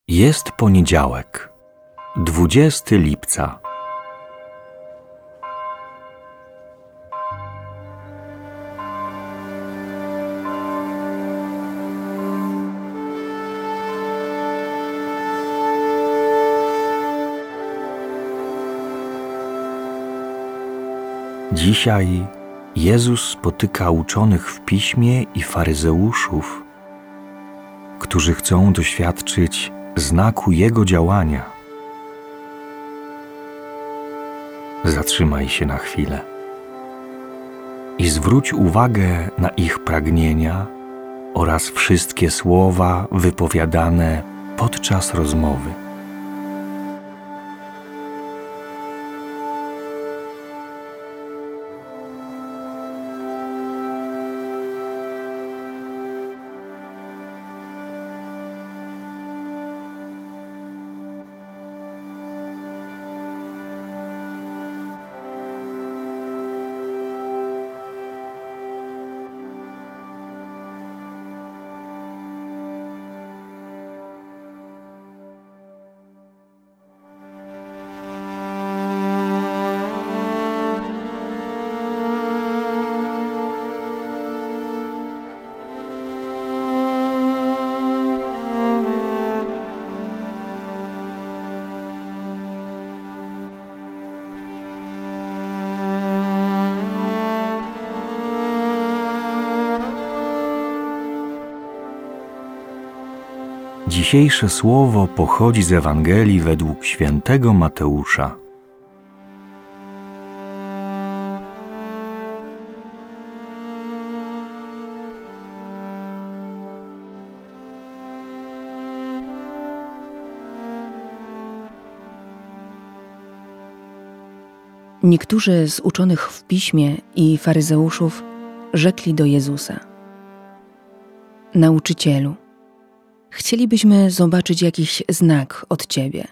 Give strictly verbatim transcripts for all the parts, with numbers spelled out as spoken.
Jest poniedziałek, dwudziestego lipca. Dzisiaj Jezus spotyka uczonych w piśmie i faryzeuszów, którzy chcą doświadczyć znaku Jego działania. Zatrzymaj się na chwilę i zwróć uwagę na ich pragnienia oraz wszystkie słowa wypowiadane podczas rozmowy. Dzisiejsze słowo pochodzi z Ewangelii według świętego Mateusza. Niektórzy z uczonych w piśmie i faryzeuszów rzekli do Jezusa: Nauczycielu, chcielibyśmy zobaczyć jakiś znak od Ciebie.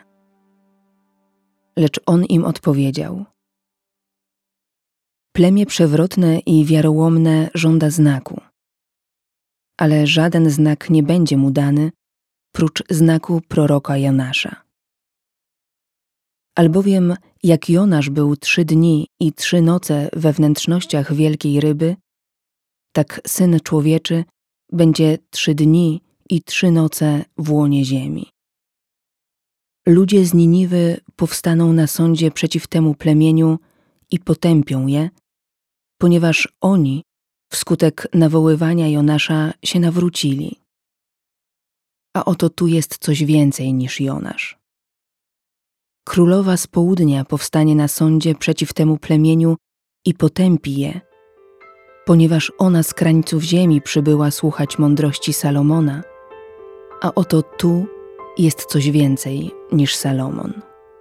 Lecz On im odpowiedział: Plemię przewrotne i wiarołomne żąda znaku, ale żaden znak nie będzie mu dany, prócz znaku proroka Jonasza. Albowiem jak Jonasz był trzy dni i trzy noce we wnętrznościach wielkiej ryby, tak Syn Człowieczy będzie trzy dni i trzy noce w łonie ziemi. Ludzie z Niniwy powstaną na sądzie przeciw temu plemieniu i potępią je, ponieważ oni wskutek nawoływania Jonasza się nawrócili. A oto tu jest coś więcej niż Jonasz. Królowa z południa powstanie na sądzie przeciw temu plemieniu i potępi je, ponieważ ona z krańców ziemi przybyła słuchać mądrości Salomona, a oto tu jest coś więcej niż Salomon.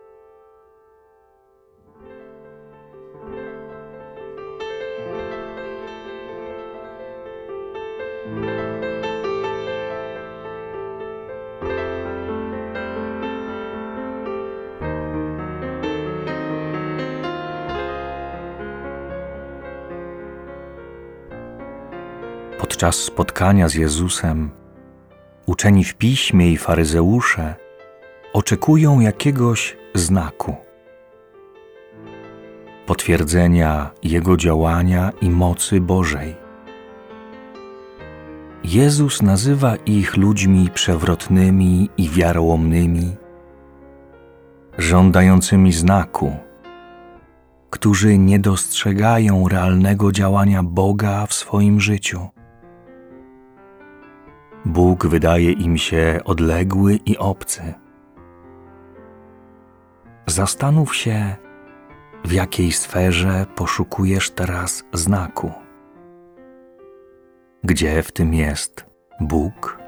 Podczas spotkania z Jezusem uczeni w piśmie i faryzeusze oczekują jakiegoś znaku, potwierdzenia Jego działania i mocy Bożej. Jezus nazywa ich ludźmi przewrotnymi i wiarołomnymi, żądającymi znaku, którzy nie dostrzegają realnego działania Boga w swoim życiu. Bóg wydaje im się odległy i obcy. Zastanów się, w jakiej sferze poszukujesz teraz znaku. Gdzie w tym jest Bóg?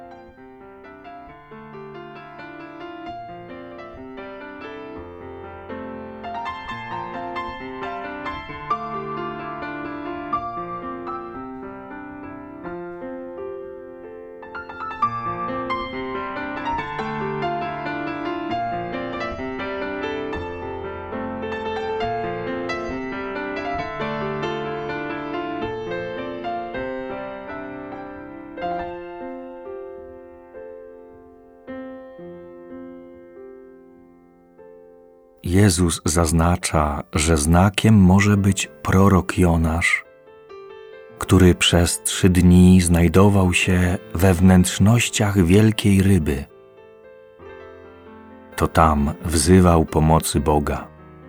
Jezus zaznacza, że znakiem może być prorok Jonasz, który przez trzy dni znajdował się we wnętrznościach wielkiej ryby. To tam wzywał pomocy Boga.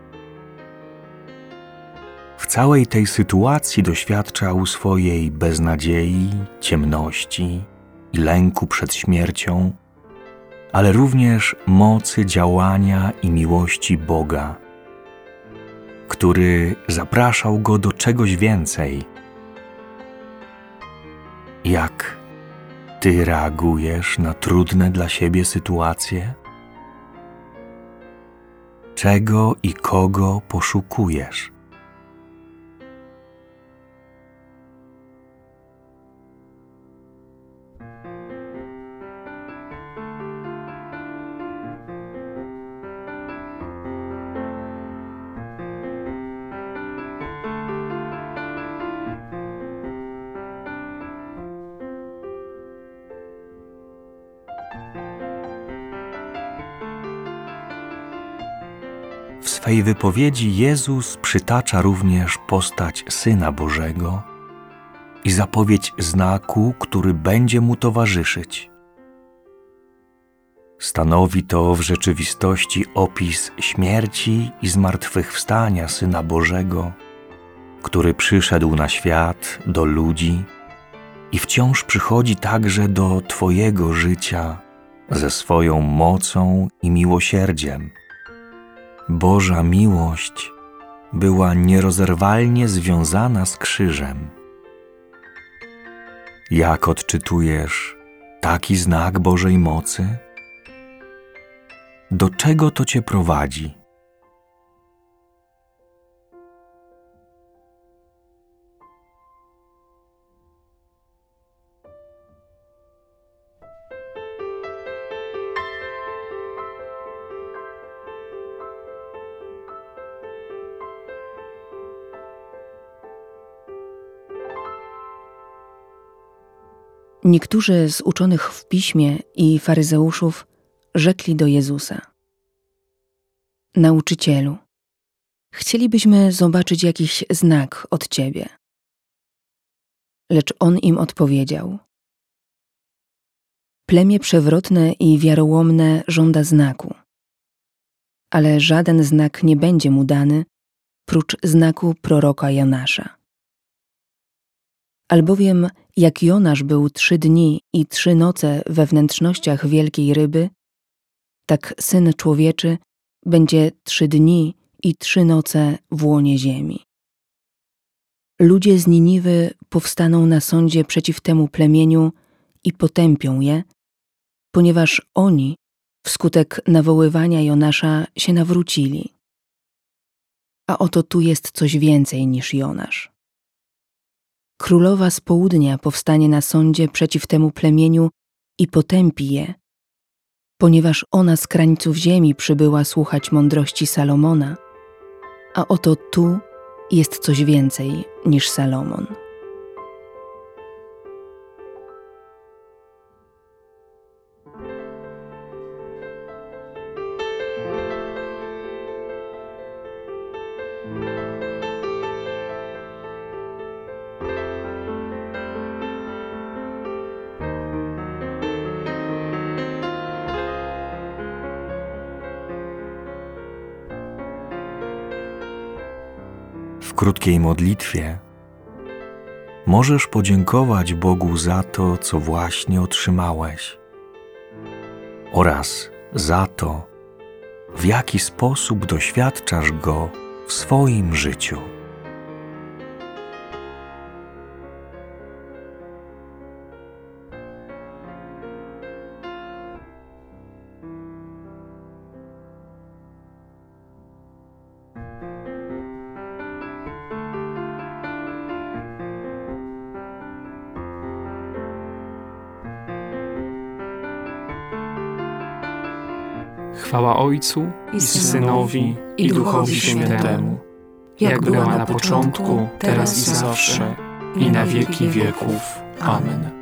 W całej tej sytuacji doświadczał swojej beznadziei, ciemności i lęku przed śmiercią, ale również mocy działania i miłości Boga, który zapraszał go do czegoś więcej. Jak ty reagujesz na trudne dla siebie sytuacje? Czego i kogo poszukujesz? W swej wypowiedzi Jezus przytacza również postać Syna Bożego i zapowiedź znaku, który będzie mu towarzyszyć. Stanowi to w rzeczywistości opis śmierci i zmartwychwstania Syna Bożego, który przyszedł na świat, do ludzi i wciąż przychodzi także do Twojego życia ze swoją mocą i miłosierdziem. Boża miłość była nierozerwalnie związana z krzyżem. Jak odczytujesz taki znak Bożej mocy? Do czego to Cię prowadzi? Niektórzy z uczonych w piśmie i faryzeuszów rzekli do Jezusa: Nauczycielu, chcielibyśmy zobaczyć jakiś znak od Ciebie. Lecz On im odpowiedział: Plemię przewrotne i wiarołomne żąda znaku, ale żaden znak nie będzie mu dany, prócz znaku proroka Jonasza. Albowiem jak Jonasz był trzy dni i trzy noce we wnętrznościach wielkiej ryby, tak Syn Człowieczy będzie trzy dni i trzy noce w łonie ziemi. Ludzie z Niniwy powstaną na sądzie przeciw temu plemieniu i potępią je, ponieważ oni wskutek nawoływania Jonasza się nawrócili. A oto tu jest coś więcej niż Jonasz. Królowa z południa powstanie na sądzie przeciw temu plemieniu i potępi je, ponieważ ona z krańców ziemi przybyła słuchać mądrości Salomona, a oto tu jest coś więcej niż Salomon. W krótkiej modlitwie możesz podziękować Bogu za to, co właśnie otrzymałeś, oraz za to, w jaki sposób doświadczasz Go w swoim życiu. Chwała Ojcu i Synowi, i Duchowi Świętemu, jak była na początku, teraz i zawsze, i na wieki wieków. Amen.